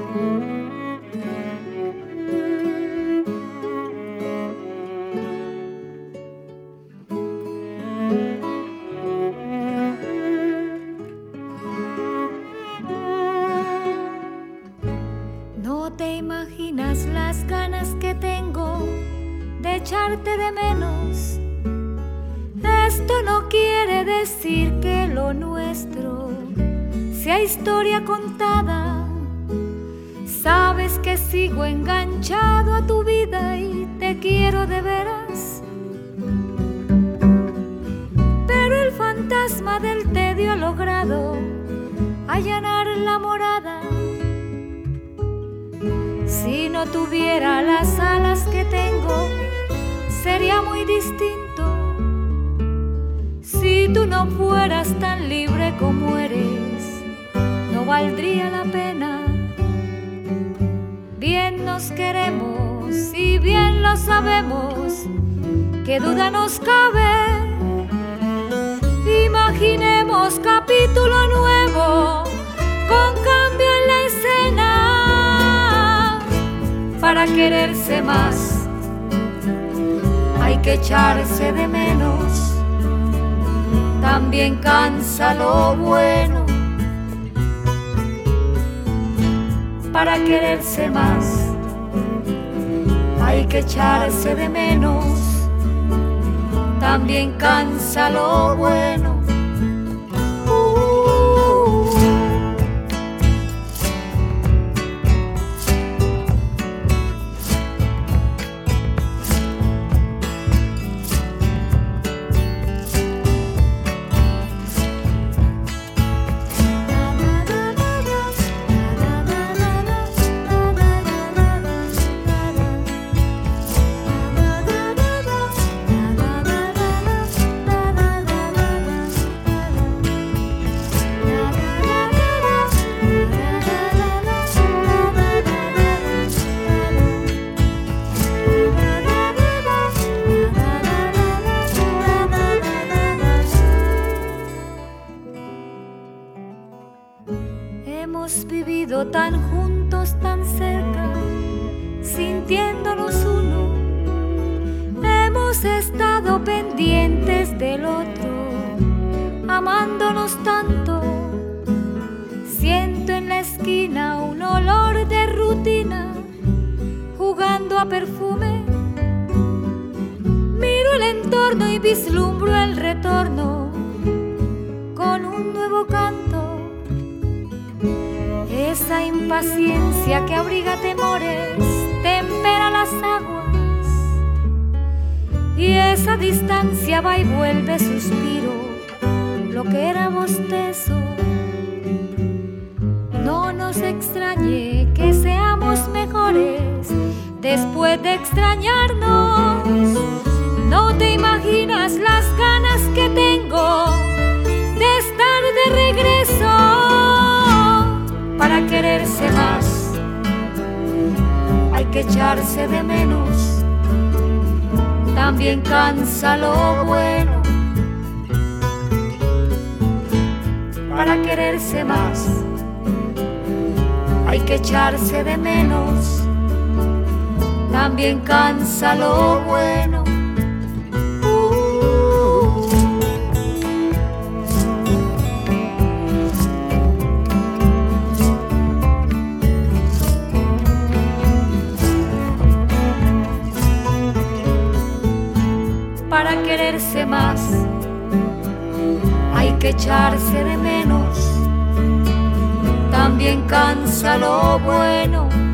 No te imaginas las ganas que tengo de echarte de menos. Esto no quiere decir que lo nuestro sea historia contada. Sabes que sigo enganchado a tu vida y te quiero de veras. Pero el fantasma del tedio ha logrado allanar la morada. Si no tuviera las alas que tengo, sería muy distinto. Si tú no fueras tan libre como eres, no valdría la pena. Bien nos queremos y bien lo sabemos, qué duda nos cabe. Imaginemos capítulo nuevo con cambio en la escena. Para quererse más hay que echarse de menos. También cansa lo bueno. Para quererse más hay que echarse de menos. También cansa lo bueno. Hemos vivido tan juntos, tan cerca, sintiéndonos uno. Hemos estado pendientes del otro, amándonos tanto. Siento en la esquina un olor de rutina, jugando a perfume. Miro el entorno y vislumbro el retorno con un nuevo canto. Esa impaciencia que abriga temores tempera las aguas, y esa distancia va y vuelve suspiro, lo que era bostezo. No nos extrañe que seamos mejores después de extrañarnos. No te imaginas las ganas que tengo de estar de regreso. Para quererse más hay que echarse de menos. También cansa lo bueno. Para quererse más hay que echarse de menos. También cansa lo bueno. Para quererse más hay que echarse de menos. También cansa lo bueno.